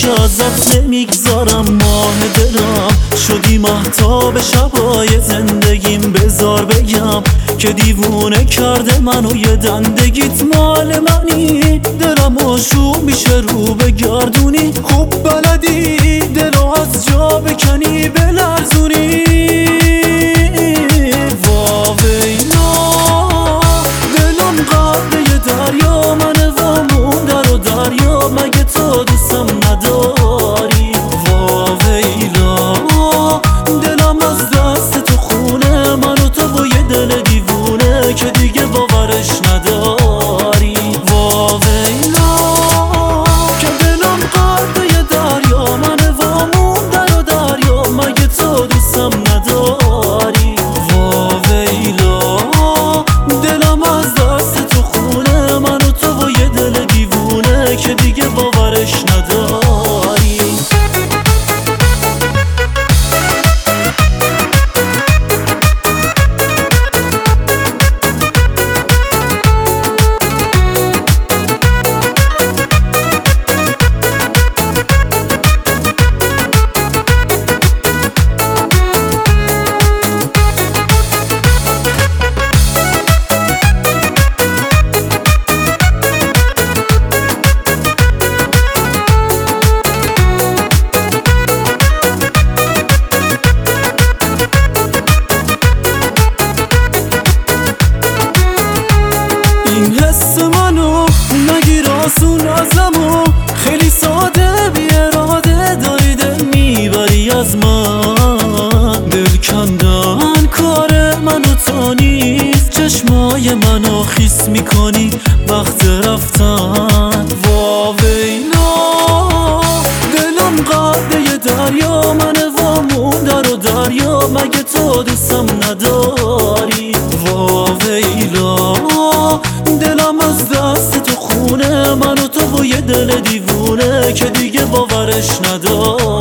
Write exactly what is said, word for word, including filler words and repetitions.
که ازت نمیگذارم. ماه دلم شدی مهتاب شبای زندگیم. بذار بگم که دیوونه کرده منو یه دندگیت مال منی. دلم آشوب میشه رو بگردونی، خوب بلدی دلو از جا بکنی بلرزونی. واویلا دلم قبل یه دریا منه وامون در و دریا، مگه تو دوستم نداری؟ واویلا دلم از دست تو خونه، من و تو با یه دل دیوونه که دیگه باورش نداری. واویلا که دلم قبل یه دریا منه وامون در و دریا، مگه تو دوستم نداری؟ واویلا دلم از دست تو خونه، من و تو با یه دل دیوونه که دیگه باورش نداری. نگیر آسون ازمو، خیلی ساده بی اراده داری دل میبری از من. دل کندن کار من و تو نیست، چشمای منو خیس میکنی وقت رفتن. واویلا دلم قد یه دریا منه وامون در و دریا، مگه تو دوستم نداری؟ واویلا دلم از دست تو خونه، من و تو با یه دل دیوونه که دیگه باورش نداری.